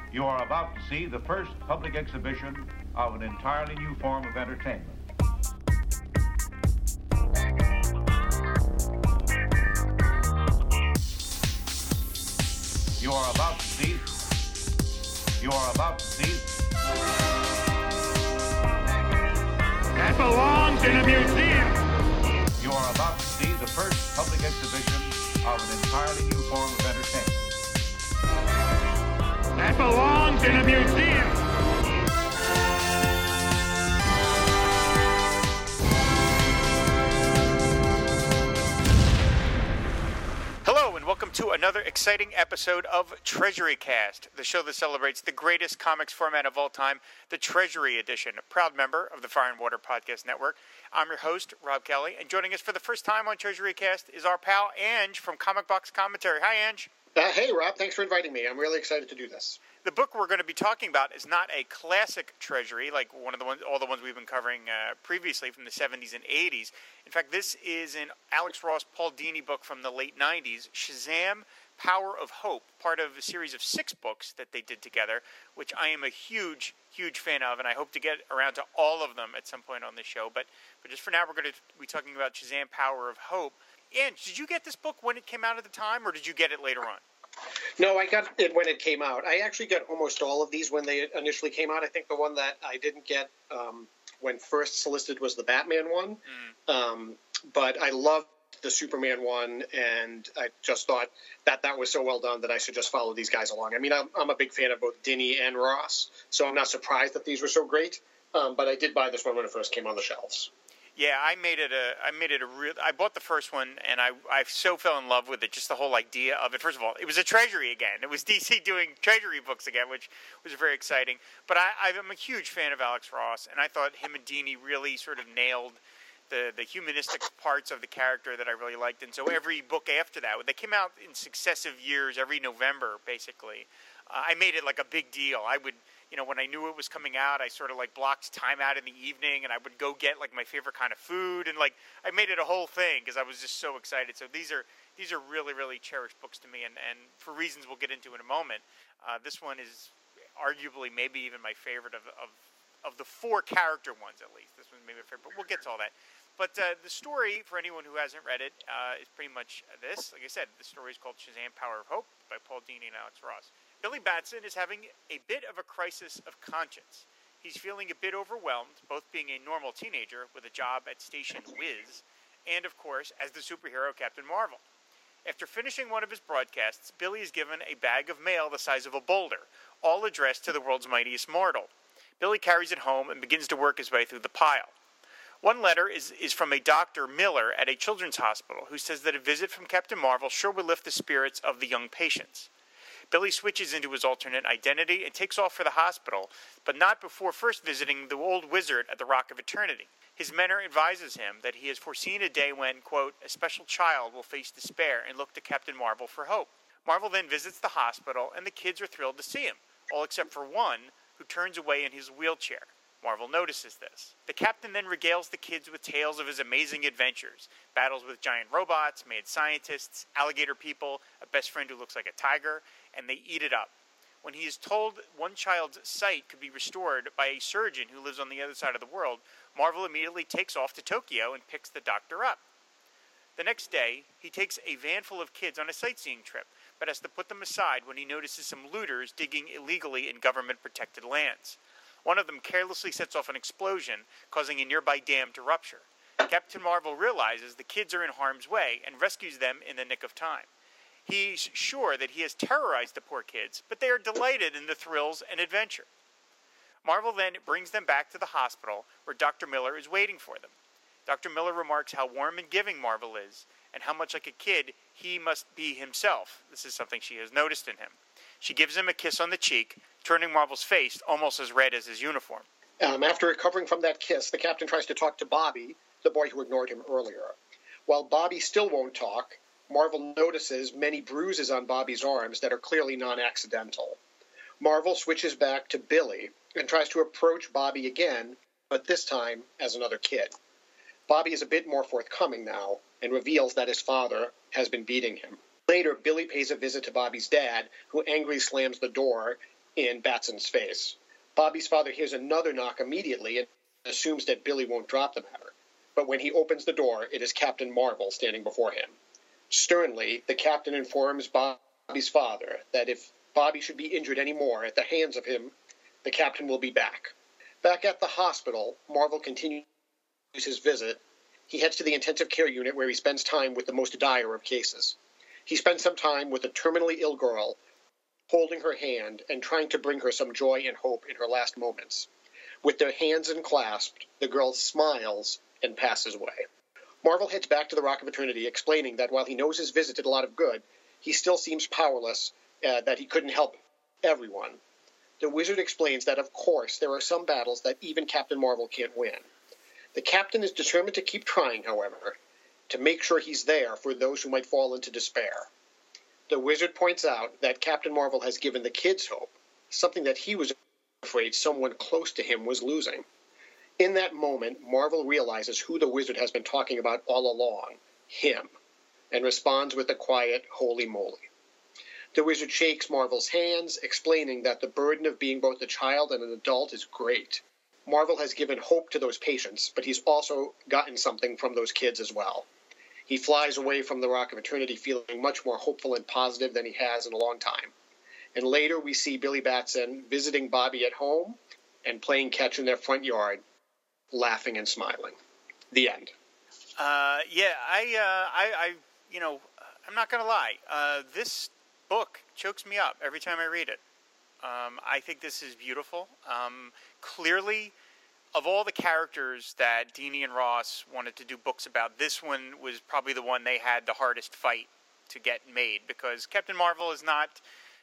You are about to see the first public exhibition of an entirely new form of entertainment. You are about to see That belongs in a museum. You are about to see the first public exhibition of an entirely new form of entertainment. That belongs in a museum. Hello and welcome to another exciting episode of Treasury Cast, the show that celebrates the greatest comics format of all time, the Treasury Edition, a proud member of the Fire and Water Podcast Network. I'm your host, Rob Kelly, and joining us for the first time on Treasury Cast is our pal Ange from Comic Box Commentary. Hi, Ange. Hey, Rob. Thanks for inviting me. I'm really excited to do this. The book we're going to be talking about is not a classic Treasury like all the ones we've been covering previously from the 70s and 80s. In fact, this is an Alex Ross, Paul Dini book from the late 90s, Shazam! Power of Hope, part of a series of 6 books that they did together, which I am a huge, huge fan of, and I hope to get around to all of them at some point on this show. But just for now, we're going to be talking about Shazam! Power of Hope. And did you get this book when it came out at the time, or did you get it later on? No, I got it when it came out. I actually got almost all of these when they initially came out. I think the one that I didn't get when first solicited was the Batman one. But I loved the Superman one, and I just thought that was so well done that I should just follow these guys along. I mean, I'm a big fan of both Dini and Ross, so I'm not surprised that these were so great. But I did buy this one when it first came on the shelves. Yeah, I bought the first one, and I so fell in love with it, just the whole idea of it. First of all, it was a Treasury again. It was DC doing Treasury books again, which was very exciting. But I'm a huge fan of Alex Ross, and I thought him and Dini really sort of nailed the humanistic parts of the character that I really liked. And so every book after that, they came out in successive years, every November, basically. I made it like a big deal. I would... when I knew it was coming out, I sort of blocked time out in the evening, and I would go get my favorite kind of food, and I made it a whole thing because I was just so excited. So these are really, really cherished books to me, and for reasons we'll get into in a moment. This one is arguably maybe even my favorite of the 4 character ones, at least. This one's maybe my favorite, but we'll get to all that. But the story, for anyone who hasn't read it, is pretty much this. Like I said, the story is called Shazam! Power of Hope by Paul Dini and Alex Ross. Billy Batson is having a bit of a crisis of conscience. He's feeling a bit overwhelmed, both being a normal teenager with a job at Station Whiz, and, of course, as the superhero Captain Marvel. After finishing one of his broadcasts, Billy is given a bag of mail the size of a boulder, all addressed to the world's mightiest mortal. Billy carries it home and begins to work his way through the pile. One letter is from a Dr. Miller at a children's hospital, who says that a visit from Captain Marvel sure will lift the spirits of the young patients. Billy switches into his alternate identity and takes off for the hospital, but not before first visiting the old wizard at the Rock of Eternity. His mentor advises him that he has foreseen a day when, quote, a special child will face despair and look to Captain Marvel for hope. Marvel then visits the hospital, and the kids are thrilled to see him, all except for one, who turns away in his wheelchair. Marvel notices this. The captain then regales the kids with tales of his amazing adventures, battles with giant robots, mad scientists, alligator people, a best friend who looks like a tiger, and they eat it up. When he is told one child's sight could be restored by a surgeon who lives on the other side of the world, Marvel immediately takes off to Tokyo and picks the doctor up. The next day, he takes a van full of kids on a sightseeing trip, but has to put them aside when he notices some looters digging illegally in government-protected lands. One of them carelessly sets off an explosion, causing a nearby dam to rupture. Captain Marvel realizes the kids are in harm's way and rescues them in the nick of time. He's sure that he has terrorized the poor kids, but they are delighted in the thrills and adventure. Marvel then brings them back to the hospital, where Dr. Miller is waiting for them. Dr. Miller remarks how warm and giving Marvel is, and how much like a kid he must be himself. This is something she has noticed in him. She gives him a kiss on the cheek, turning Marvel's face almost as red as his uniform. After recovering from that kiss, the captain tries to talk to Bobby, the boy who ignored him earlier. While Bobby still won't talk, Marvel notices many bruises on Bobby's arms that are clearly non-accidental. Marvel switches back to Billy and tries to approach Bobby again, but this time as another kid. Bobby is a bit more forthcoming now and reveals that his father has been beating him. Later, Billy pays a visit to Bobby's dad, who angrily slams the door in Batson's face. Bobby's father hears another knock immediately and assumes that Billy won't drop the matter. But when he opens the door, it is Captain Marvel standing before him. Sternly, the captain informs Bobby's father that if Bobby should be injured any more at the hands of him, the captain will be back. Back at the hospital, Marvel continues his visit. He heads to the intensive care unit where he spends time with the most dire of cases. He spends some time with a terminally ill girl, holding her hand and trying to bring her some joy and hope in her last moments. With their hands unclasped, the girl smiles and passes away. Marvel heads back to the Rock of Eternity, explaining that while he knows his visit did a lot of good, he still seems powerless, that he couldn't help everyone. The Wizard explains that, of course, there are some battles that even Captain Marvel can't win. The Captain is determined to keep trying, however, to make sure he's there for those who might fall into despair. The Wizard points out that Captain Marvel has given the kids hope, something that he was afraid someone close to him was losing. In that moment, Marvel realizes who the Wizard has been talking about all along, him, and responds with a quiet, holy moly. The Wizard shakes Marvel's hands, explaining that the burden of being both a child and an adult is great. Marvel has given hope to those patients, but he's also gotten something from those kids as well. He flies away from the Rock of Eternity feeling much more hopeful and positive than he has in a long time. And later we see Billy Batson visiting Bobby at home and playing catch in their front yard, laughing and smiling. The end. I'm not going to lie. This book chokes me up every time I read it. I think this is beautiful. Clearly, of all the characters that Dini and Ross wanted to do books about, this one was probably the one they had the hardest fight to get made, because Captain Marvel is not,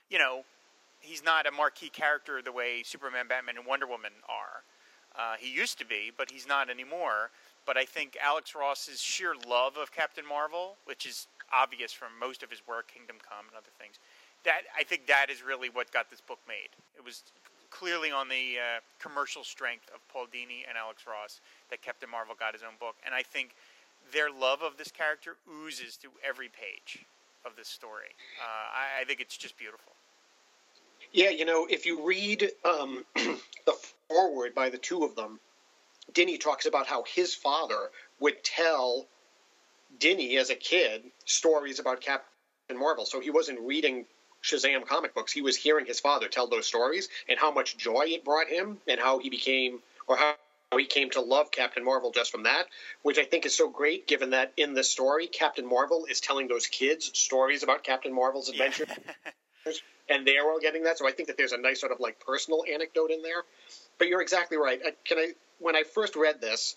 he's not a marquee character the way Superman, Batman, and Wonder Woman are. He used to be, but he's not anymore. But I think Alex Ross's sheer love of Captain Marvel, which is obvious from most of his work, Kingdom Come and other things, I think that is really what got this book made. It was clearly on the commercial strength of Paul Dini and Alex Ross that Captain Marvel got his own book. And I think their love of this character oozes through every page of this story. I think it's just beautiful. Yeah, if you read the foreword by the two of them, Dini talks about how his father would tell Dini as a kid stories about Captain Marvel. So he wasn't reading Shazam comic books. He was hearing his father tell those stories and how much joy it brought him and how he became, or how he came to love Captain Marvel just from that, which I think is so great given that in this story, Captain Marvel is telling those kids stories about Captain Marvel's adventures. Yeah. And they're all getting that. So I think that there's a nice sort of like personal anecdote in there. But you're exactly right. When I first read this,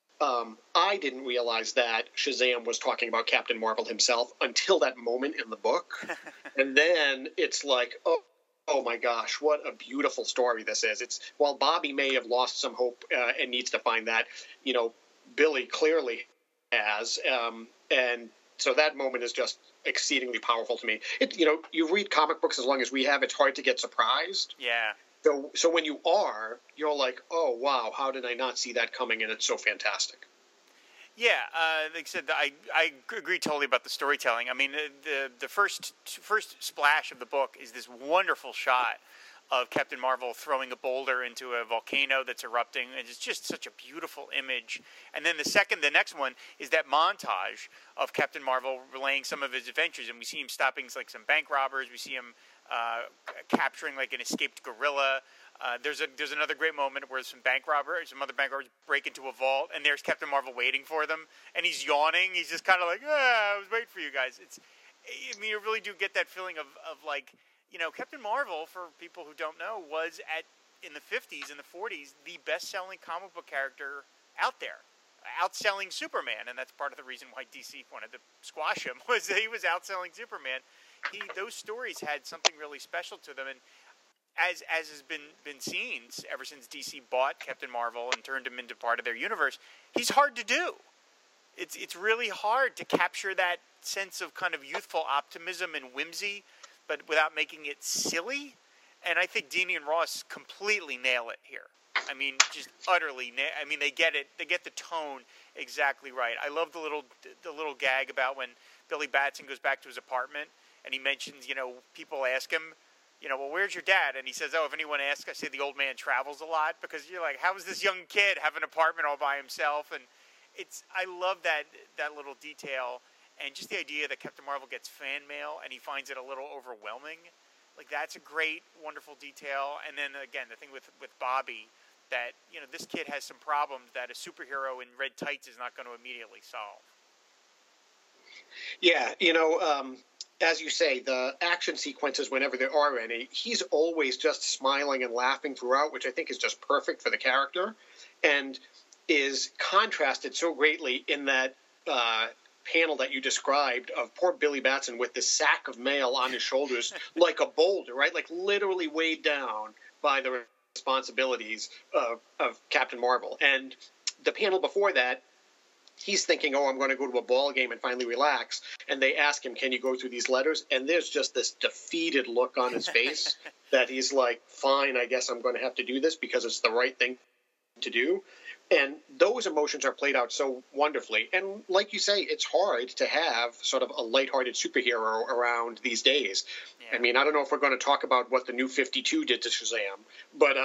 I didn't realize that Shazam was talking about Captain Marvel himself until that moment in the book. And then it's like, oh my gosh, what a beautiful story this is. While Bobby may have lost some hope and needs to find that, Billy clearly has. And so that moment is just exceedingly powerful to me. You read comic books as long as we have, it's hard to get surprised. Yeah. So when you are, you're like, oh, wow, how did I not see that coming? And it's so fantastic. Yeah, like I said, I agree totally about the storytelling. I mean, the first splash of the book is this wonderful shot of Captain Marvel throwing a boulder into a volcano that's erupting. It's just such a beautiful image. And then the next one is that montage of Captain Marvel relaying some of his adventures, and we see him stopping like some bank robbers. We see him capturing like an escaped gorilla. There's another great moment where some other bank robbers break into a vault, and there's Captain Marvel waiting for them, and he's yawning. He's just kind of like, I was waiting for you guys. You really do get that feeling of like, Captain Marvel, for people who don't know, was in the 50s and the 40s the best-selling comic book character out there, outselling Superman, and that's part of the reason why DC wanted to squash him, was that he was outselling Superman. Those stories had something really special to them, and as has been seen ever since DC bought Captain Marvel and turned him into part of their universe, he's hard to do. It's really hard to capture that sense of kind of youthful optimism and whimsy, but without making it silly. And I think Dini and Ross completely nail it here. I mean, just utterly. They get it. They get the tone exactly right. I love the little gag about when Billy Batson goes back to his apartment and he mentions, people ask him, well, where's your dad? And he says, oh, if anyone asks, I say the old man travels a lot, because you're like, how does this young kid have an apartment all by himself? And I love that little detail, and just the idea that Captain Marvel gets fan mail and he finds it a little overwhelming. Like, that's a great, wonderful detail. And then again, the thing with Bobby, that this kid has some problems that a superhero in red tights is not going to immediately solve. Yeah, as you say, the action sequences, whenever there are any, he's always just smiling and laughing throughout, which I think is just perfect for the character, and is contrasted so greatly in that panel that you described of poor Billy Batson with this sack of mail on his shoulders like a boulder, right? Like literally weighed down by the responsibilities of Captain Marvel. And the panel before that, he's thinking, oh, I'm going to go to a ball game and finally relax. And they ask him, can you go through these letters? And there's just this defeated look on his face that he's like, fine, I guess I'm going to have to do this because it's the right thing to do. And those emotions are played out so wonderfully. And like you say, it's hard to have sort of a lighthearted superhero around these days. Yeah. I mean, I don't know if we're going to talk about what the New 52 did to Shazam, but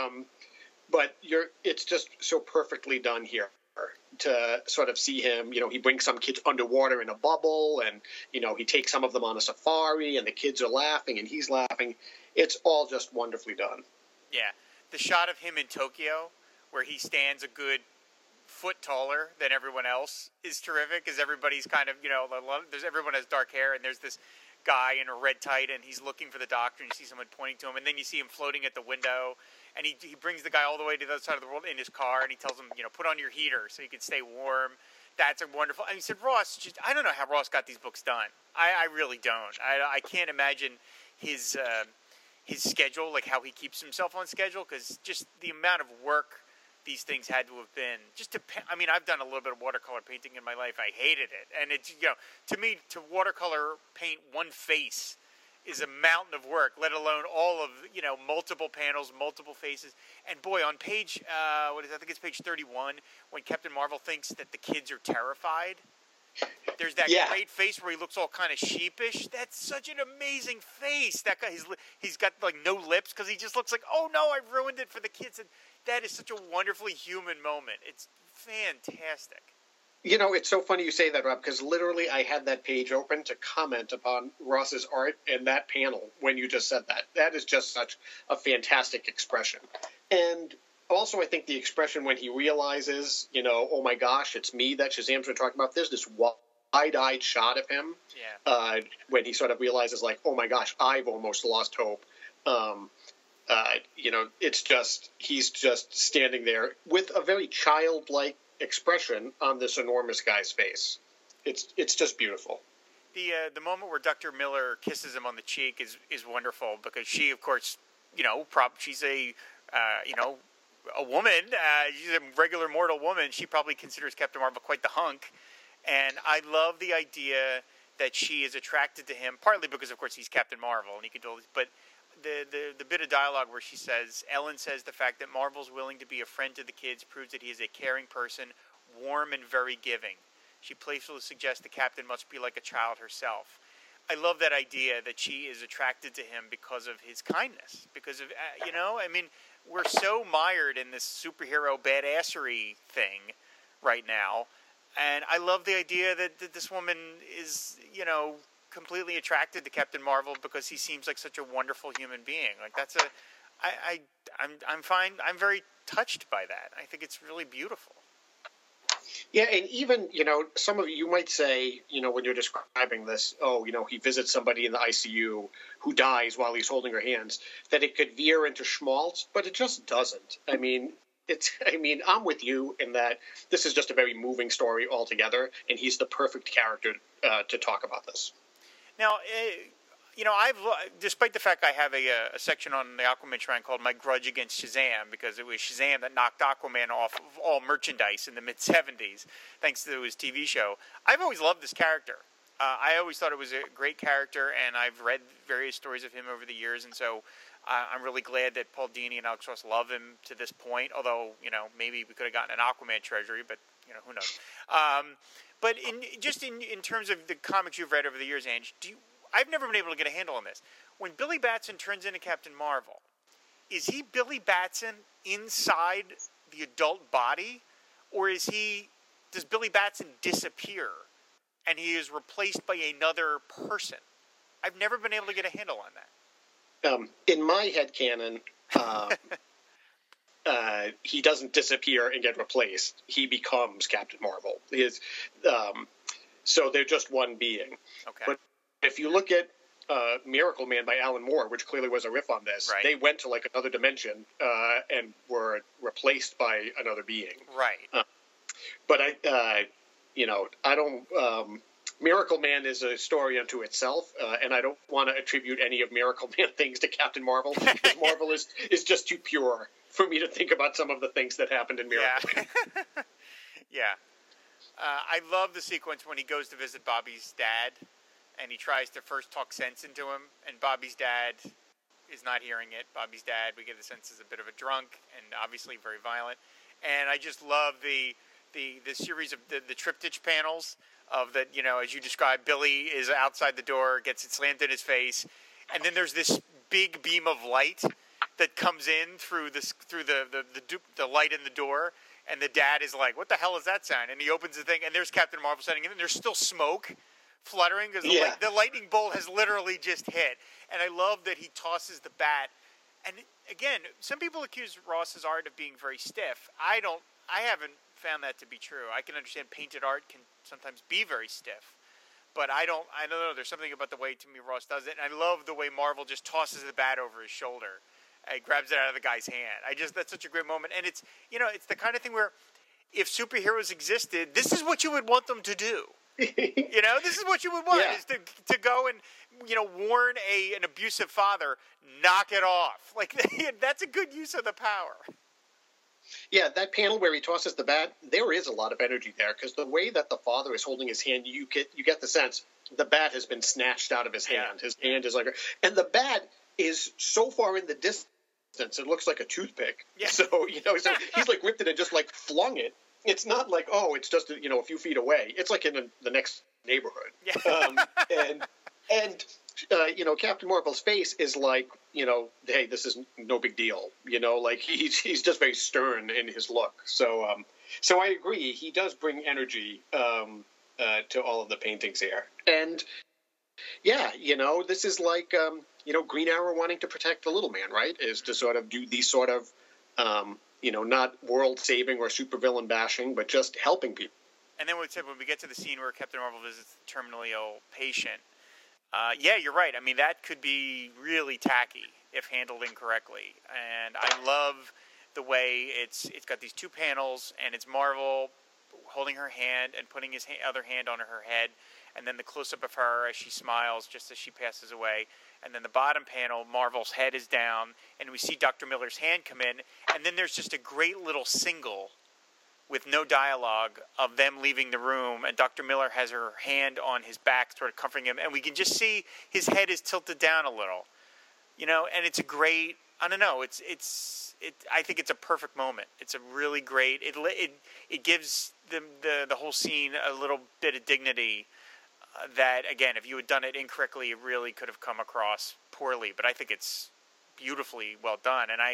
it's just so perfectly done here to sort of see him. He brings some kids underwater in a bubble, and he takes some of them on a safari, and the kids are laughing and he's laughing. It's all just wonderfully done. Yeah, the shot of him in Tokyo, where he stands a good foot taller than everyone else, is terrific, because everybody's kind of, everyone has dark hair, and there's this guy in a red tight, and he's looking for the doctor, and you see someone pointing to him, and then you see him floating at the window, and he brings the guy all the way to the other side of the world in his car, and he tells him, put on your heater so you can stay warm. That's a wonderful. And he said, Ross, I don't know how Ross got these books done. I really don't. I can't imagine his schedule, like how he keeps himself on schedule, because just the amount of work these things had to have been. I've done a little bit of watercolor painting in my life. I hated it. And it's, to me, to watercolor paint one face is a mountain of work, let alone all of, multiple panels, multiple faces. And boy, on page, I think it's page 31, when Captain Marvel thinks that the kids are terrified, there's that great face where he looks all kind of sheepish. That's such an amazing face. That guy, he's got like no lips because he just looks like, oh no, I ruined it for the kids. And that is such a wonderfully human moment. It's fantastic. It's so funny you say that, Rob, because literally I had that page open to comment upon Ross's art in that panel when you just said that. That is just such a fantastic expression. And also, I think the expression when he realizes, oh my gosh, it's me that Shazam's been talking about. There's this wide-eyed shot of him when he sort of realizes, like, oh my gosh, I've almost lost hope. It's just, he's just standing there with a very childlike expression on this enormous guy's face. It's just beautiful. The moment where Dr. Miller kisses him on the cheek is wonderful, because she, of course, she's a woman, she's a regular mortal woman. She probably considers Captain Marvel quite the hunk. And I love the idea that she is attracted to him, partly because, of course, he's Captain Marvel, and he can do all this, but the bit of dialogue where she says, Ellen says, the fact that Marvel's willing to be a friend to the kids proves that he is a caring person, warm and very giving. She playfully suggests the captain must be like a child herself. I love that idea that she is attracted to him because of his kindness, because of, we're so mired in this superhero badassery thing right now. And I love the idea that this woman is, completely attracted to Captain Marvel because he seems like such a wonderful human being. Like, I'm fine. I'm very touched by that. I think it's really beautiful. Yeah, and even, some of you might say, when you're describing this, he visits somebody in the ICU who dies while he's holding her hands, that it could veer into schmaltz, but it just doesn't. I'm with you in that this is just a very moving story altogether, and he's the perfect character to talk about this. Now, despite the fact I have a section on the Aquaman shrine called My Grudge Against Shazam, because it was Shazam that knocked Aquaman off of all merchandise in the mid-'70s, thanks to his TV show, I've always loved this character. I always thought it was a great character, and I've read various stories of him over the years, and so I'm really glad that Paul Dini and Alex Ross love him to this point, although, maybe we could have gotten an Aquaman treasury, but, who knows. But in terms of the comics you've read over the years, Ange, I've never been able to get a handle on this. when Billy Batson turns into Captain Marvel, is he Billy Batson inside the adult body, or does Billy Batson disappear and he is replaced by another person? I've never been able to get a handle on that. In my headcanon, he doesn't disappear and get replaced. He becomes Captain Marvel. So they're just one being. Okay. But if you look at Miracle Man by Alan Moore, which clearly was a riff on this, right. They went to like another dimension and were replaced by another being. Right. But I don't. Miracle Man is a story unto itself, and I don't want to attribute any of Miracle Man things to Captain Marvel, because Marvel is just too pure for me to think about some of the things that happened in Miracle Man. Yeah. I love the sequence when he goes to visit Bobby's dad, and he tries to first talk sense into him, and Bobby's dad is not hearing it. Bobby's dad, we get the sense, is a bit of a drunk and obviously very violent. And I just love the series of the triptych panels of that, as you described, Billy is outside the door, gets it slammed in his face, and then there's this big beam of light that comes in through the light in the door, and the dad is like, "What the hell is that sound?" And he opens the thing, and there's Captain Marvel standing in, and there's still smoke fluttering because the lightning bolt has literally just hit. And I love that he tosses the bat. And again, some people accuse Ross's art of being very stiff. I haven't found that to be true. I can understand painted art can sometimes be very stiff, but I don't know. There's something about the way, to me, Ross does it. And I love the way Marvel just tosses the bat over his shoulder and grabs it out of the guy's hand. That's such a great moment. And it's the kind of thing where if superheroes existed, this is what you would want them to do. This is what you would want, is to go and, warn an abusive father, knock it off. Like, that's a good use of the power. Yeah, that panel where he tosses the bat, there is a lot of energy there, because the way that the father is holding his hand, you get the sense the bat has been snatched out of his hand. His hand is like, and the bat is so far in the distance, it looks like a toothpick. Yeah. So, so he's like whipped it and just like flung it. It's not like, it's just, a few feet away. It's like in the next neighborhood. Yeah. And Captain Marvel's face is like, hey, this is no big deal. Like he's just very stern in his look. So I agree. He does bring energy to all of the paintings here. And yeah, this is like, Green Arrow wanting to protect the little man, right? Is to sort of do these sort of, not world-saving or supervillain bashing, but just helping people. And then when we get to the scene where Captain Marvel visits the terminally ill patient, you're right. I mean, that could be really tacky if handled incorrectly. And I love the way it's got these two panels, and it's Marvel holding her hand and putting his other hand on her head, and then the close-up of her as she smiles just as she passes away. And then the bottom panel, Marvel's head is down, and we see Dr. Miller's hand come in, and then there's just a great little single with no dialogue of them leaving the room, and Dr. Miller has her hand on his back, sort of comforting him, and we can just see his head is tilted down a little, and it's a great, I don't know, I think it's a perfect moment. It's a really great, it gives the whole scene a little bit of dignity that, again, if you had done it incorrectly, it really could have come across poorly, but I think it's beautifully well done, and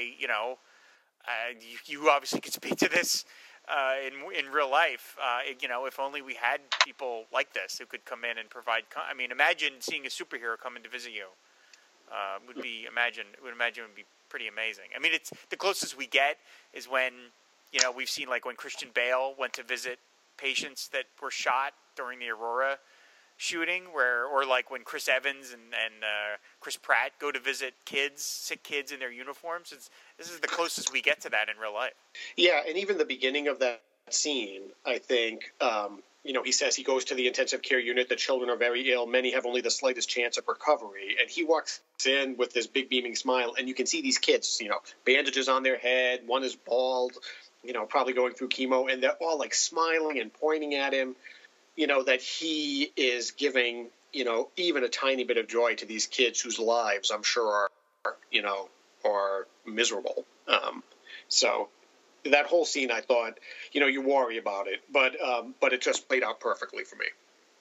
you obviously could speak to this in real life. If only we had people like this who could come in and provide. Imagine seeing a superhero come in to visit you. Would imagine it would be pretty amazing. I mean, it's the closest we get is when we've seen, like, when Christian Bale went to visit patients that were shot during the Aurora shooting, or like when Chris Evans and Chris Pratt go to visit sick kids in their uniforms. This is the closest we get to that in real life. Yeah, and even the beginning of that scene, I think, he says he goes to the intensive care unit. The children are very ill. Many have only the slightest chance of recovery. And he walks in with this big beaming smile, and you can see these kids, bandages on their head. One is bald, probably going through chemo, and they're all like smiling and pointing at him. That he is giving, even a tiny bit of joy to these kids whose lives, I'm sure, are miserable. So that whole scene, I thought, you worry about it, but it just played out perfectly for me. Yeah,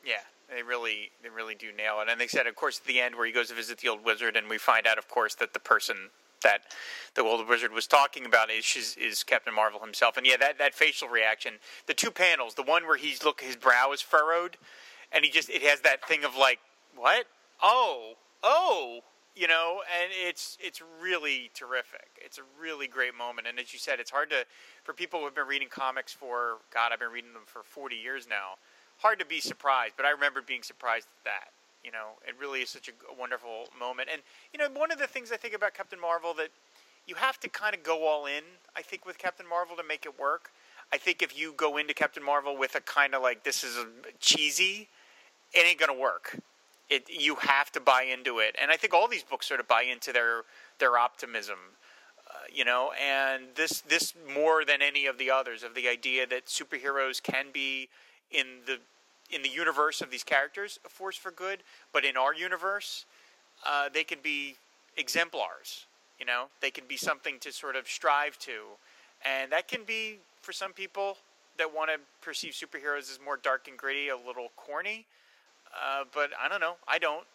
They really do nail it. And they said, of course, at the end where he goes to visit the old wizard, and we find out, of course, that the person that the old wizard was talking about is Captain Marvel himself. And yeah, that facial reaction, the two panels, the one where his brow is furrowed, and it has that thing of like, what? Oh, and it's really terrific. It's a really great moment. And as you said, it's hard for people who have been reading comics I've been reading them for 40 years now, hard to be surprised. But I remember being surprised at that. It really is such a wonderful moment. And, one of the things I think about Captain Marvel that you have to kind of go all in, I think, with Captain Marvel to make it work. I think if you go into Captain Marvel with a kind of like, this is cheesy, it ain't going to work. You have to buy into it. And I think all these books sort of buy into their optimism, and this more than any of the others, of the idea that superheroes can be in the universe of these characters a force for good, but in our universe, they can be exemplars. They can be something to sort of strive to, and that can be, for some people that want to perceive superheroes as more dark and gritty, a little corny. But I don't know. I don't.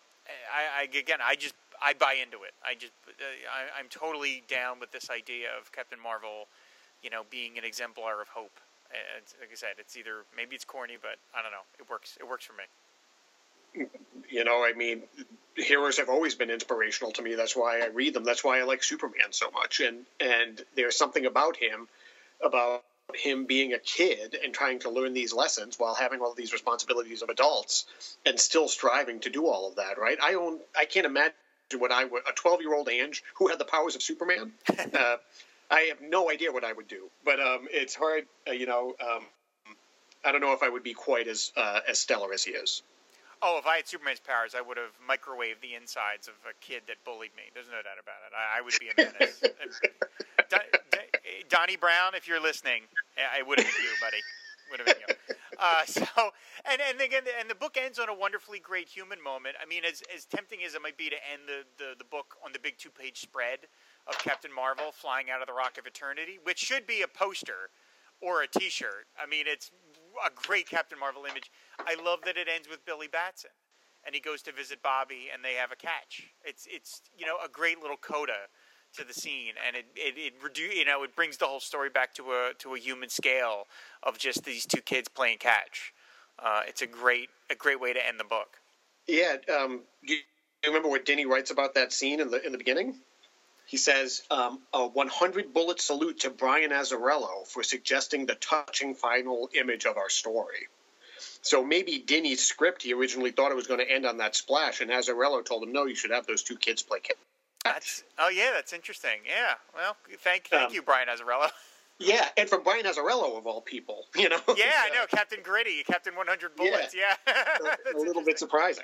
I buy into it. I'm totally down with this idea of Captain Marvel, being an exemplar of hope. Like I said, maybe it's corny, but I don't know. It works. It works for me. Heroes have always been inspirational to me. That's why I read them. That's why I like Superman so much. And there's something about him being a kid and trying to learn these lessons while having all these responsibilities of adults and still striving to do all of that, right? I can't imagine what a 12-year-old Ange who had the powers of Superman. I have no idea what I would do, but it's hard, I don't know if I would be quite as stellar as he is. Oh, if I had Superman's powers, I would have microwaved the insides of a kid that bullied me. There's no doubt about it. I would be a menace. Donnie Brown, if you're listening, I would have been you, buddy. Would have been you. And the book ends on a wonderfully great human moment. I mean, as tempting as it might be to end the book on the big 2-page spread of Captain Marvel flying out of the Rock of Eternity, which should be a poster or a T-shirt. I mean, it's a great Captain Marvel image. I love that it ends with Billy Batson, and he goes to visit Bobby, and they have a catch. It's a great little coda to the scene, and it brings the whole story back to a human scale of just these two kids playing catch. It's a great way to end the book. Yeah. Do you remember what Denny writes about that scene in the beginning? He says, a 100-bullet salute to Brian Azzarello for suggesting the touching final image of our story. So maybe Denny's script, he originally thought it was going to end on that splash, and Azzarello told him, no, you should have those two kids play catch. That's interesting. Yeah, well, thank you, Brian Azzarello. Yeah, and from Brian Azzarello, of all people, Yeah, I know, Captain Gritty, Captain 100 Bullets, yeah. A little bit surprising.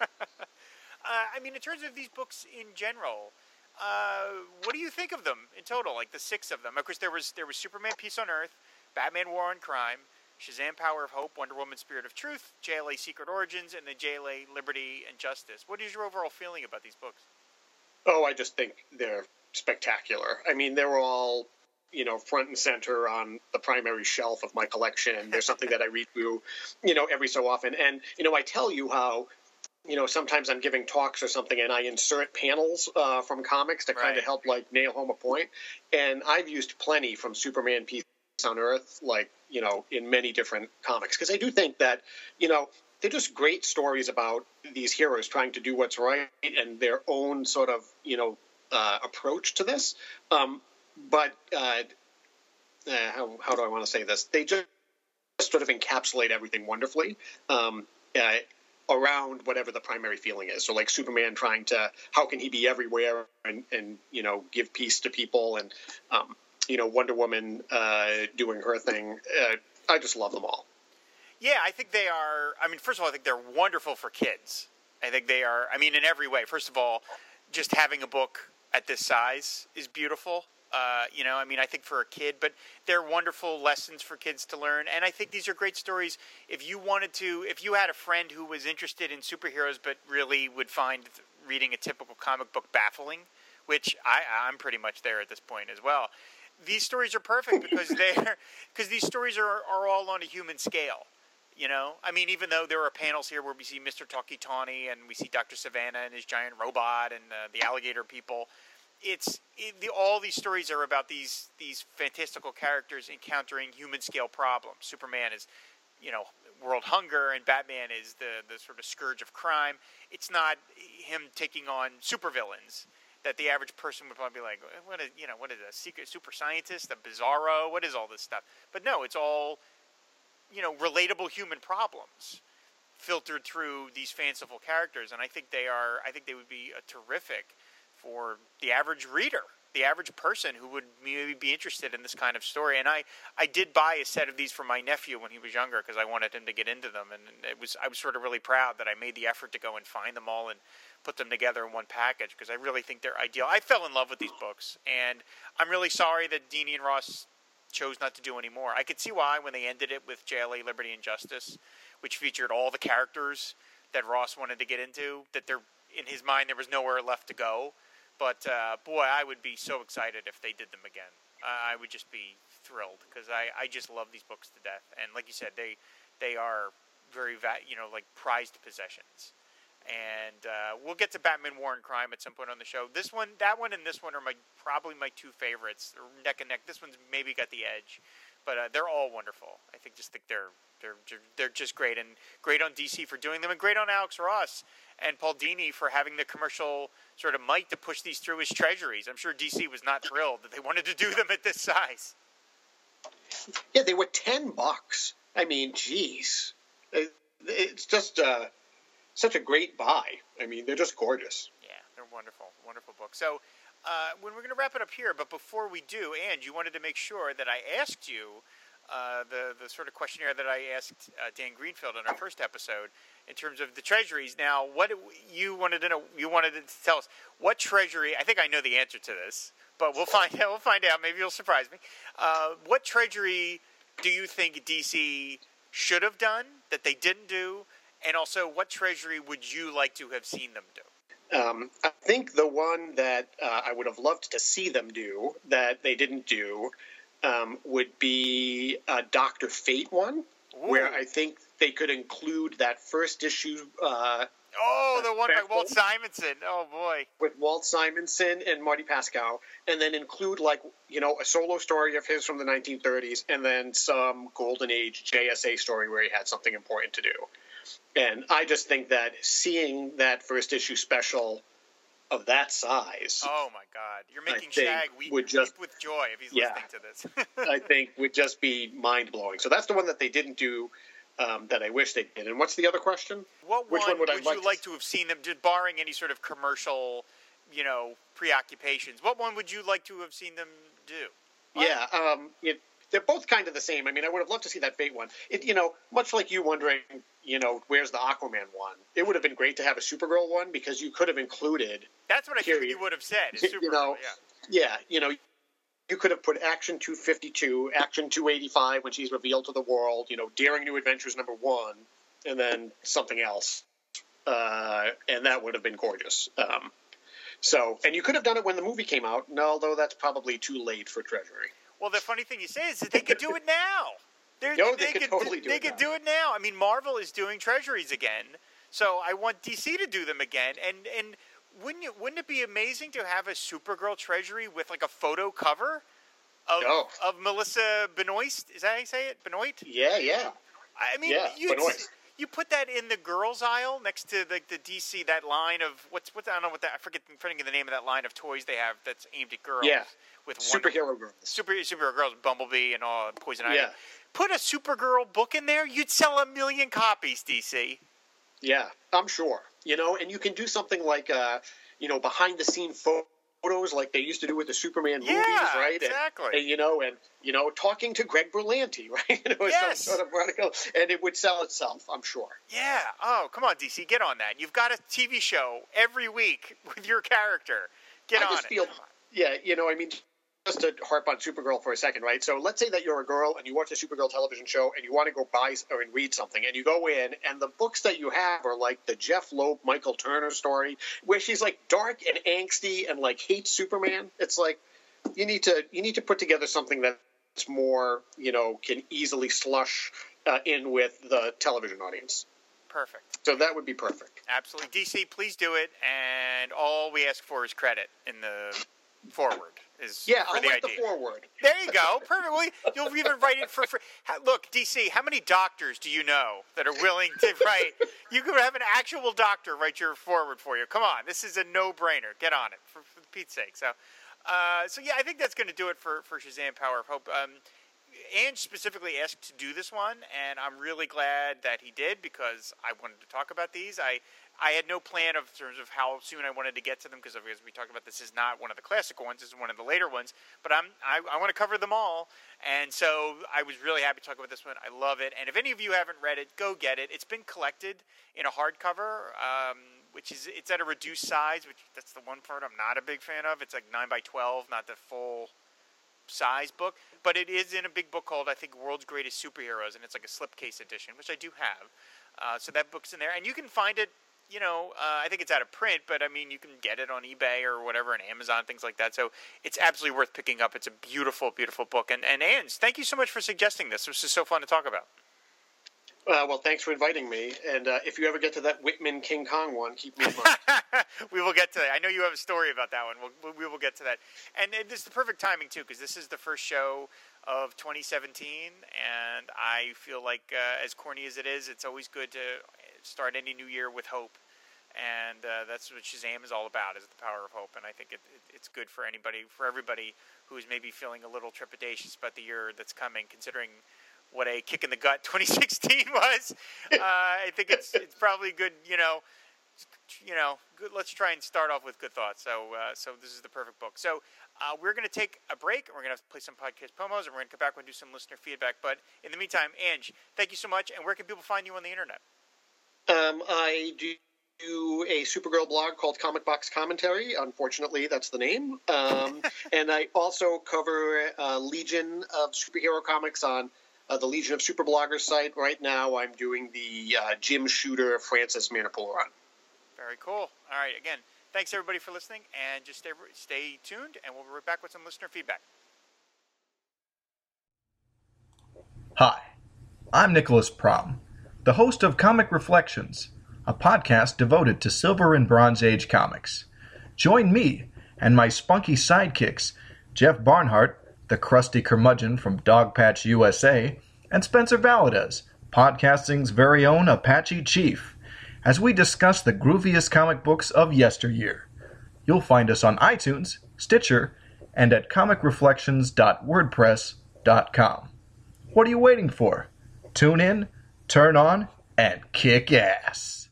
In terms of these books in general, what do you think of them in total, like the 6 of them? Of course, there was Superman Peace on Earth, Batman War on Crime, Shazam Power of Hope, Wonder Woman Spirit of Truth, JLA Secret Origins, and the JLA Liberty and Justice. What is your overall feeling about these books? Oh, I just think they're spectacular. I mean, they're all, front and center on the primary shelf of my collection. There's something that I read through, every so often. And, I tell you how, sometimes I'm giving talks or something and I insert panels from comics to kind of help, nail home a point. And I've used plenty from Superman Peace on Earth, in many different comics. Because I do think that, they're just great stories about these heroes trying to do what's right and their own sort of, approach to this. But how do I want to say this? They just sort of encapsulate everything wonderfully around whatever the primary feeling is. So like Superman trying to, how can he be everywhere and give peace to people, and, Wonder Woman doing her thing. I just love them all. Yeah, I think they are. First of all, I think they're wonderful for kids. I think they are. In every way. First of all, just having a book at this size is beautiful. I think for a kid, but they're wonderful lessons for kids to learn. And I think these are great stories. If you had a friend who was interested in superheroes, but really would find reading a typical comic book baffling, which I'm pretty much there at this point as well. These stories are perfect because these stories are all on a human scale. You know, I mean, even though there are panels here where we see Mr. Talkie-Tawny and we see Dr. Savannah and his giant robot and the alligator people, all these stories are about these fantastical characters encountering human scale problems. Superman is, you know, world hunger, and Batman is the sort of scourge of crime. It's not him taking on supervillains that the average person would probably be like, what is a secret super scientist, a Bizarro? What is all this stuff? But no, it's all, you know, relatable human problems filtered through these fanciful characters, and I think they would be a terrific for the average reader, the average person who would maybe be interested in this kind of story. And I did buy a set of these for my nephew when he was younger because I wanted him to get into them, and I was sort of really proud that I made the effort to go and find them all and put them together in one package because I really think they're ideal. I fell in love with these books, and I'm really sorry that Dini and Ross chose not to do any more. I could see why when they ended it with JLA Liberty and Justice, which featured all the characters that Ross wanted to get into, that in his mind there was nowhere left to go. But boy, I would be so excited if they did them again. I would just be thrilled because I just love these books to death. And like you said, they are very like prized possessions. And we'll get to Batman War and Crime at some point on the show. That one, and this one are probably my two favorites. They're neck and neck. This one's maybe got the edge, but they're all wonderful. I think they're just great, and great on DC for doing them, and great on Alex Ross and Paul Dini for having the commercial sort of might to push these through as treasuries. I'm sure DC was not thrilled that they wanted to do them at this size. Yeah, they were $10. I mean, geez, it's just such a great buy. I mean, they're just gorgeous. Yeah, they're wonderful, wonderful books. So when we're going to wrap it up here, but before we do, Ange, you wanted to make sure that I asked you the sort of questionnaire that I asked Dan Greenfield on our first episode in terms of the treasuries. Now, what you wanted to know, you wanted to tell us what treasury. I think I know the answer to this, but we'll find out. We'll find out. Maybe you'll surprise me. What treasury do you think DC should have done that they didn't do, and also what treasury would you like to have seen them do? I think the one that I would have loved to see them do that they didn't do would be a Dr. Fate one. Ooh. Where I think they could include that first issue. The one by Walt Simonson. Oh, boy. With Walt Simonson and Marty Pascal. And then include, like, you know, a solo story of his from the 1930s and then some Golden Age JSA story where he had something important to do. And I just think that seeing that first issue special of that size. Oh, my God. You're making Shag weep with joy if he's listening to this. I think would just be mind-blowing. So that's the one that they didn't do that I wish they did. And what's the other question? Which one would you like to have seen them, barring any sort of commercial, you know, preoccupations? What one would you like to have seen them do? Yeah, they're both kind of the same. I mean, I would have loved to see that Fate one. You know, much like you wondering, you know, where's the Aquaman one? It would have been great to have a Supergirl one because you could have included. That's what I figured you would have said. Supergirl, you know, yeah, you know, you could have put Action 252, Action 285 when she's revealed to the world, you know, Daring New Adventures #1, and then something else, and that would have been gorgeous. And you could have done it when the movie came out, although that's probably too late for Treasury. Well, the funny thing you say is that they could do it now. They could totally do it now. They could do it now. I mean, Marvel is doing treasuries again, so I want DC to do them again. And wouldn't it be amazing to have a Supergirl treasury with like a photo cover of Melissa Benoist? Is that how you say it? Benoit? Yeah. I mean, you put that in the girls' aisle next to the DC, that line of what's I don't know what that, I'm forgetting the name of that line of toys they have that's aimed at girls. Yeah. With Superhero girls. Superhero girls, Bumblebee and all, Poison Ivy. Yeah. Put a Supergirl book in there, you'd sell 1 million copies, DC. Yeah, I'm sure. You know, and you can do something like, you know, behind-the-scene photos like they used to do with the Superman movies, right? Exactly. And talking to Greg Berlanti, right? Yes. Some sort of article, and it would sell itself, I'm sure. Yeah. Oh, come on, DC, get on that. You've got a TV show every week with your character. Get on it. Yeah, you know, I mean, just to harp on Supergirl for a second, right? So let's say that you're a girl and you watch a Supergirl television show and you want to go buy or read something, and you go in and the books that you have are like the Jeff Loeb, Michael Turner story where she's like dark and angsty and like hates Superman. It's like you need to put together something that's more, you know, can easily slush in with the television audience. Perfect. So that would be perfect. Absolutely. DC, please do it. And all we ask for is credit in the forward. I'll write the forward. There you go. Perfect. Well, you'll even write it for free. Look, DC, how many doctors do you know that are willing to write? You could have an actual doctor write your forward for you. Come on. This is a no-brainer. Get on it, for Pete's sake. So yeah, I think that's going to do it for Shazam Power of Hope. Ange specifically asked to do this one, and I'm really glad that he did because I wanted to talk about these. I had no plan in terms of how soon I wanted to get to them because, as we talked about, this is not one of the classic ones. This is one of the later ones. But I want to cover them all, and so I was really happy to talk about this one. I love it, and if any of you haven't read it, go get it. It's been collected in a hardcover, it's at a reduced size, which that's the one part I'm not a big fan of. It's like 9x12, not the full size book, but it is in a big book called, I think, World's Greatest Superheroes, and it's like a slipcase edition, which I do have. So that book's in there, and you can find it. I think it's out of print, but I mean, you can get it on eBay or whatever, and Amazon, things like that. So it's absolutely worth picking up. It's a beautiful, beautiful book. And Ange, thank you so much for suggesting this. This was so fun to talk about. Well, thanks for inviting me. And if you ever get to that Whitman King Kong one, keep me in mind. We will get to that. I know you have a story about that one. We will get to that. And this is the perfect timing, too, because this is the first show of 2017. And I feel like, as corny as it is, it's always good to start any new year with hope. And that's what Shazam is all about, is the power of hope. And I think it's good for everybody who's maybe feeling a little trepidatious about the year that's coming, considering what a kick in the gut 2016 was. I think it's probably good, good. Let's try and start off with good thoughts. So this is the perfect book. So we're going to take a break, and we're going to play some podcast promos, and we're going to come back and do some listener feedback. But in the meantime, Ange, thank you so much. And where can people find you on the internet? I do a Supergirl blog called Comic Box Commentary. Unfortunately, that's the name. And I also cover Legion of Superhero Comics on the Legion of Super Bloggers site. Right now, I'm doing the Jim Shooter Francis Manipul run. Very cool. All right. Again, thanks everybody for listening, and just stay tuned, and we'll be right back with some listener feedback. Hi, I'm Nicholas Prom, the host of Comic Reflections, a podcast devoted to Silver and Bronze Age comics. Join me and my spunky sidekicks, Jeff Barnhart, the crusty curmudgeon from Dogpatch USA, and Spencer Valadez, podcasting's very own Apache Chief, as we discuss the grooviest comic books of yesteryear. You'll find us on iTunes, Stitcher, and at comicreflections.wordpress.com. What are you waiting for? Tune in, turn on, and kick ass.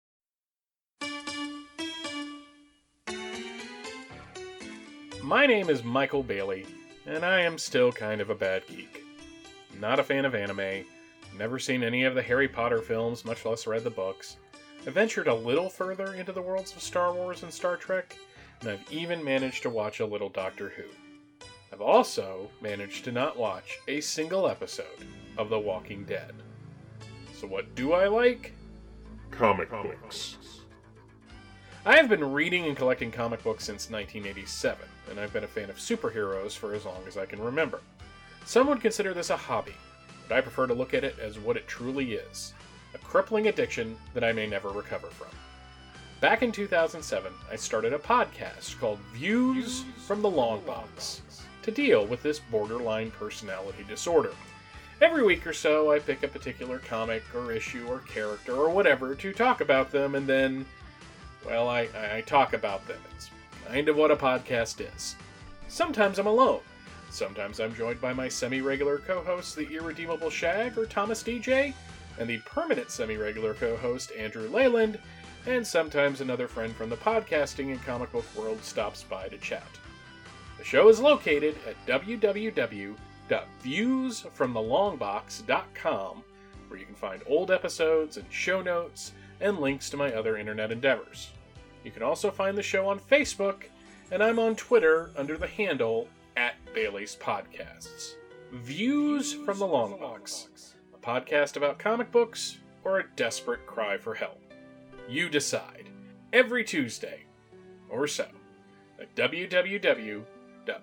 My name is Michael Bailey, and I am still kind of a bad geek. Not a fan of anime, never seen any of the Harry Potter films, much less read the books. I ventured a little further into the worlds of Star Wars and Star Trek, and I've even managed to watch a little Doctor Who. I've also managed to not watch a single episode of The Walking Dead. So what do I like? Comic books. I have been reading and collecting comic books since 1987, and I've been a fan of superheroes for as long as I can remember. Some would consider this a hobby, but I prefer to look at it as what it truly is, a crippling addiction that I may never recover from. Back in 2007, I started a podcast called Views from the Long Box to deal with this borderline personality disorder. Every week or so, I pick a particular comic or issue or character or whatever to talk about them, and then, well, I talk about them. It's kind of what a podcast is. Sometimes I'm alone. Sometimes I'm joined by my semi-regular co-hosts, the Irredeemable Shag or Thomas DJ, and the permanent semi-regular co-host, Andrew Leyland, and sometimes another friend from the podcasting and comic book world stops by to chat. The show is located at www.viewsfromthelongbox.com, where you can find old episodes and show notes and links to my other internet endeavors. You can also find the show on Facebook, and I'm on Twitter under the handle @Bailey's Podcasts. Views from the Long Box, a podcast about comic books or a desperate cry for help. You decide. Every Tuesday, or so, at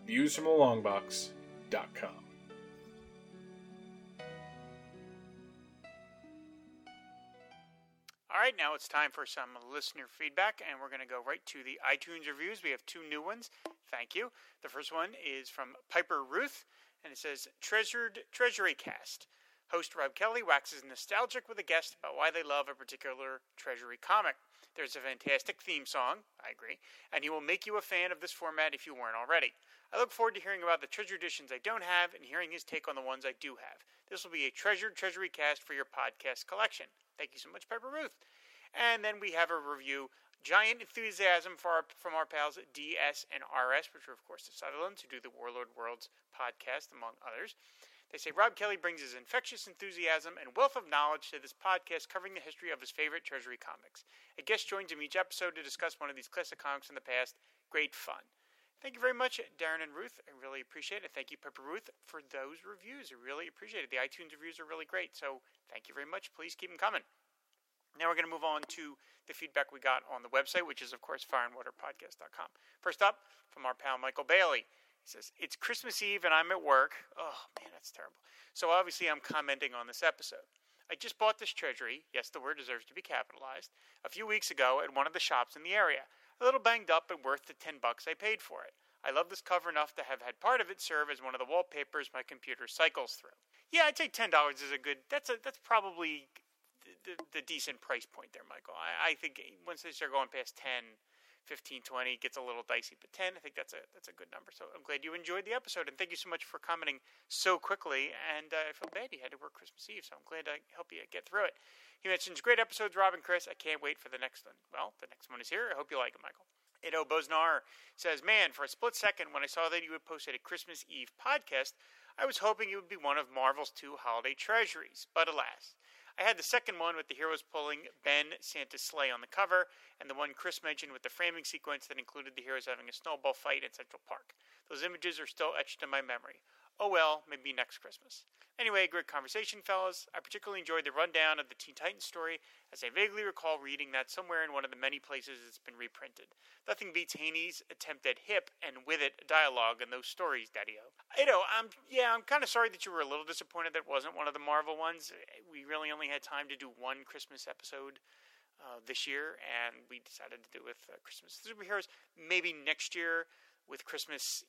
www.viewsfromthelongbox.com. All right, now it's time for some listener feedback, and we're going to go right to the iTunes reviews. We have 2 new ones. Thank you. The first one is from Piper Ruth, and it says, Treasured Treasury Cast. Host Rob Kelly waxes nostalgic with a guest about why they love a particular Treasury comic. There's a fantastic theme song, I agree, and he will make you a fan of this format if you weren't already. I look forward to hearing about the treasure editions I don't have and hearing his take on the ones I do have. This will be a treasured Treasury Cast for your podcast collection. Thank you so much, Piper Ruth. And then we have a review, Giant Enthusiasm from our pals DS and RS, which are, of course, the Sutherlands, who do the Warlord Worlds podcast, among others. They say, Rob Kelly brings his infectious enthusiasm and wealth of knowledge to this podcast covering the history of his favorite Treasury comics. A guest joins him each episode to discuss one of these classic comics from the past. Great fun. Thank you very much, Darren and Ruth. I really appreciate it. Thank you, Pepper Ruth, for those reviews. I really appreciate it. The iTunes reviews are really great, so thank you very much. Please keep them coming. Now we're going to move on to the feedback we got on the website, which is, of course, fireandwaterpodcast.com. First up, from our pal Michael Bailey. He says, it's Christmas Eve and I'm at work. Oh, man, that's terrible. So obviously I'm commenting on this episode. I just bought this treasury, yes, the word deserves to be capitalized, a few weeks ago at one of the shops in the area. A little banged up but worth the $10 I paid for it. I love this cover enough to have had part of it serve as one of the wallpapers my computer cycles through. Yeah, I'd say $10 is a good, that's probably the decent price point there, Michael. I think once they start going past 10, 15, 20, it gets a little dicey, but 10, I think that's a good number. So I'm glad you enjoyed the episode, and thank you so much for commenting so quickly, and I feel bad you had to work Christmas Eve, so I'm glad I helped you get through it. He mentions, great episodes, Rob and Chris. I can't wait for the next one. Well, the next one is here. I hope you like it, Michael. Ido Bosnar says, man, for a split second when I saw that you had posted a Christmas Eve podcast, I was hoping it would be one of Marvel's 2 holiday treasuries, but alas. I had the second one with the heroes pulling Ben Santa's sleigh on the cover, and the one Chris mentioned with the framing sequence that included the heroes having a snowball fight in Central Park. Those images are still etched in my memory. Oh well, maybe next Christmas. Anyway, great conversation, fellas. I particularly enjoyed the rundown of the Teen Titans story, as I vaguely recall reading that somewhere in one of the many places it's been reprinted. Nothing beats Haney's attempt at hip and with it dialogue in those stories, Daddy-O. I'm kind of sorry that you were a little disappointed that it wasn't one of the Marvel ones. We really only had time to do one Christmas episode this year, and we decided to do with Christmas superheroes. Maybe next year with Christmas,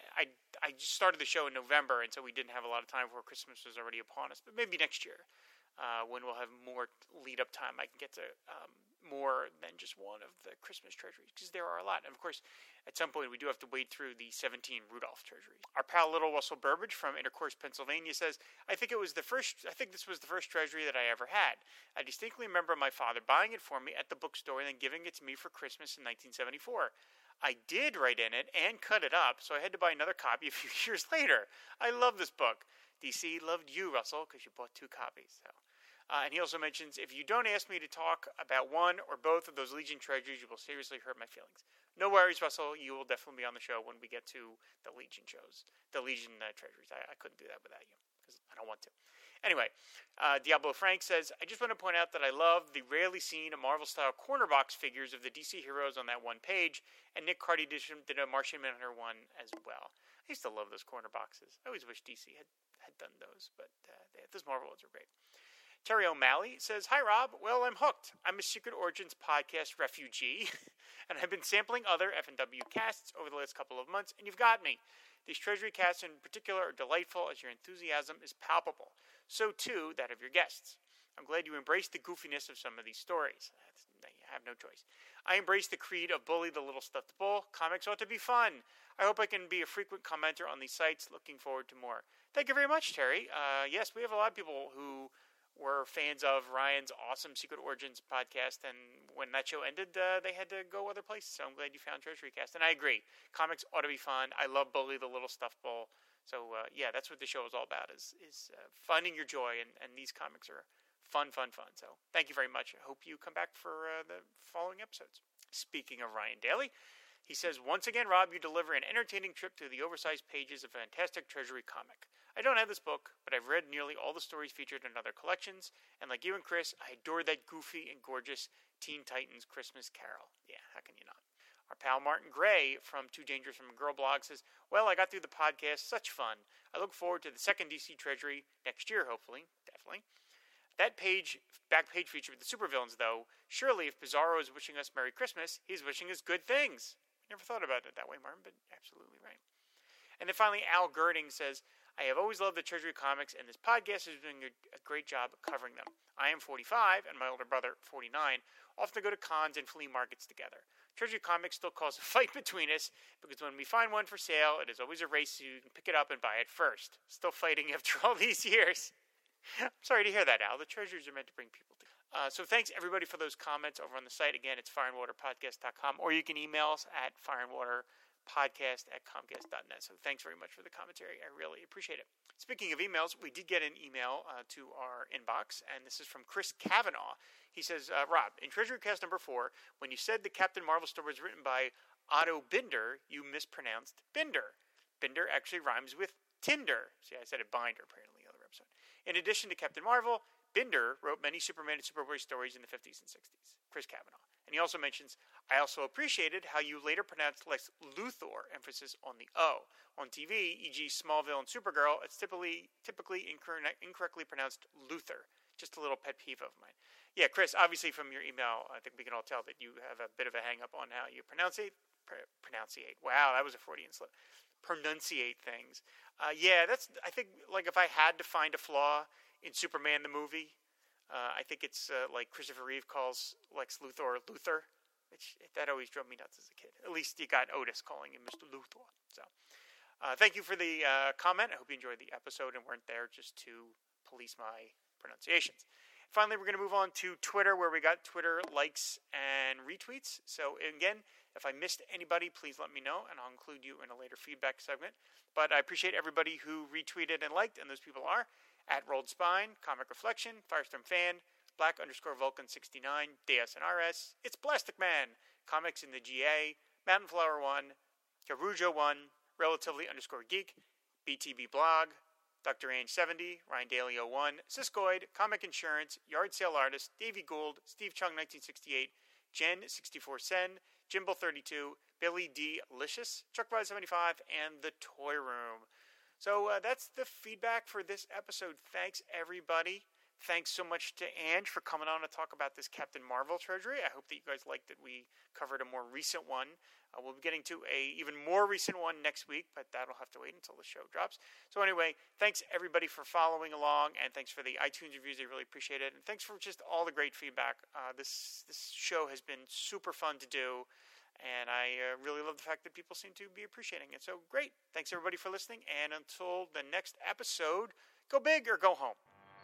I just started the show in November, and so we didn't have a lot of time before Christmas was already upon us. But maybe next year, when we'll have more lead-up time, I can get to more than just one of the Christmas treasuries, because there are a lot. And, of course, at some point, we do have to wade through the 17 Rudolph treasuries. Our pal Little Russell Burbage from Intercourse, Pennsylvania says, I think this was the first treasury that I ever had. I distinctly remember my father buying it for me at the bookstore and then giving it to me for Christmas in 1974. I did write in it and cut it up, so I had to buy another copy a few years later. I love this book. DC loved you, Russell, because you bought 2 copies. So. And he also mentions, if you don't ask me to talk about one or both of those Legion treasuries, you will seriously hurt my feelings. No worries, Russell. You will definitely be on the show when we get to the Legion shows, the Legion treasuries. I couldn't do that without you, because I don't want to. Anyway, Diablo Frank says, I just want to point out that I love the rarely seen Marvel-style corner box figures of the DC heroes on that one page, and Nick Carty did a Martian Manhunter one as well. I used to love those corner boxes. I always wish DC had done those, but those Marvel ones are great. Terry O'Malley says, hi, Rob. Well, I'm hooked. I'm a Secret Origins podcast refugee, and I've been sampling other F&W casts over the last couple of months, and you've got me. These treasury casts in particular are delightful as your enthusiasm is palpable. So, too, that of your guests. I'm glad you embraced the goofiness of some of these stories. You have no choice. I embrace the creed of bully the little stuffed bull. Comics ought to be fun. I hope I can be a frequent commenter on these sites. Looking forward to more. Thank you very much, Terry. Yes, we have a lot of people who were fans of Ryan's awesome Secret Origins podcast, and when that show ended, they had to go other places, so I'm glad you found Treasury Cast. And I agree. Comics ought to be fun. I love Bully the Little Stuffed Bull. So, that's what the show is all about, is finding your joy, and these comics are fun. So, thank you very much. I hope you come back for the following episodes. Speaking of Ryan Daly, he says, once again, Rob, you deliver an entertaining trip through the oversized pages of a fantastic Treasury comic. I don't have this book, but I've read nearly all the stories featured in other collections, and like you and Chris, I adore that goofy and gorgeous Teen Titans Christmas Carol. Yeah, how can you not? Our pal Martin Gray from Too Dangerous from a Girl blog says, well, I got through the podcast. Such fun. I look forward to the second DC Treasury next year, hopefully. Definitely. That back page feature with the supervillains, though, surely if Bizarro is wishing us Merry Christmas, he's wishing us good things. Never thought about it that way, Martin, but absolutely right. And then finally, Al Girding says, I have always loved the Treasury Comics, and this podcast is doing a great job covering them. I am 45, and my older brother, 49, often go to cons and flea markets together. Treasury Comics still causes a fight between us, because when we find one for sale, it is always a race so you can pick it up and buy it first. Still fighting after all these years. I'm sorry to hear that, Al. The treasuries are meant to bring people together. So thanks, everybody, for those comments over on the site. Again, it's fireandwaterpodcast.com, or you can email us at fireandwaterpodcast@comcast.net. So thanks very much for the commentary. I really appreciate it. Speaking of emails, we did get an email to our inbox, and this is from Chris Kavanaugh. He says, Rob, in Treasury Cast number 4, when you said the Captain Marvel story was written by Otto Binder, you mispronounced Binder. Binder actually rhymes with Tinder. See, I said it Binder, apparently, in the other episode. In addition to Captain Marvel, Binder wrote many Superman and Superboy stories in the 50s and 60s. Chris Kavanaugh. And he also mentions, I also appreciated how you later pronounced Lex Luthor, emphasis on the O. On TV, e.g. Smallville and Supergirl, it's typically incorrectly pronounced Luther. Just a little pet peeve of mine. Yeah, Chris, obviously from your email, I think we can all tell that you have a bit of a hang-up on how you pronunciate. Wow, that was a Freudian slip. Pronunciate things. Yeah, that's, I think, like if I had to find a flaw in Superman the movie, I think it's like Christopher Reeve calls Lex Luthor Luther, which that always drove me nuts as a kid. At least you got Otis calling him Mr. Luthor. So thank you for the comment. I hope you enjoyed the episode and weren't there just to police my pronunciations. Finally, we're going to move on to Twitter, where we got Twitter likes and retweets. So again, if I missed anybody, please let me know, and I'll include you in a later feedback segment. But I appreciate everybody who retweeted and liked, and those people are at Rolled Spine, Comic Reflection, Firestorm Fan, Black_Vulcan69, Deus and RS, It's Plastic Man, Comics in the GA, Mountain Flower 1, Garujo 1, Relatively_Geek, BTB Blog, Dr. Ange 70, Ryan Daly 01, Siskoid, Comic Insurance, Yard Sale Artist, Davey Gould, Steve Chung 1968, Jen 64 Sen, Jimbo 32, Billy D. Licious, Chuck Rod 75, and The Toy Room. So that's the feedback for this episode. Thanks, everybody. Thanks so much to Ange for coming on to talk about this Captain Marvel treasury. I hope that you guys liked that we covered a more recent one. We'll be getting to a even more recent one next week, but that'll have to wait until the show drops. So anyway, thanks everybody for following along, and thanks for the iTunes reviews. I really appreciate it. And thanks for just all the great feedback. This show has been super fun to do, and I really love the fact that people seem to be appreciating it. So great. Thanks everybody for listening, and until the next episode, go big or go home.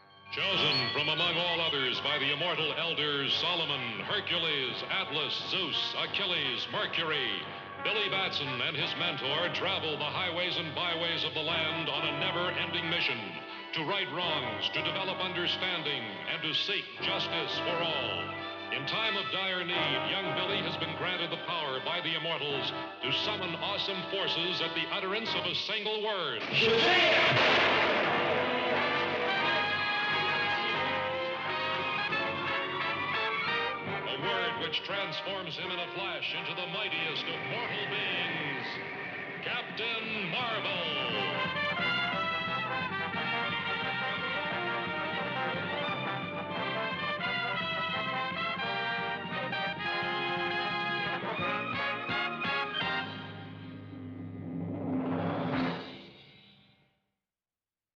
Chosen from among all others by the immortal elders Solomon, Hercules, Atlas, Zeus, Achilles, Mercury, Billy Batson and his mentor travel the highways and byways of the land on a never-ending mission to right wrongs, to develop understanding, and to seek justice for all. In time of dire need, young Billy has been granted the power by the immortals to summon awesome forces at the utterance of a single word. Shazam! Which transforms him in a flash into the mightiest of mortal beings, Captain Marvel.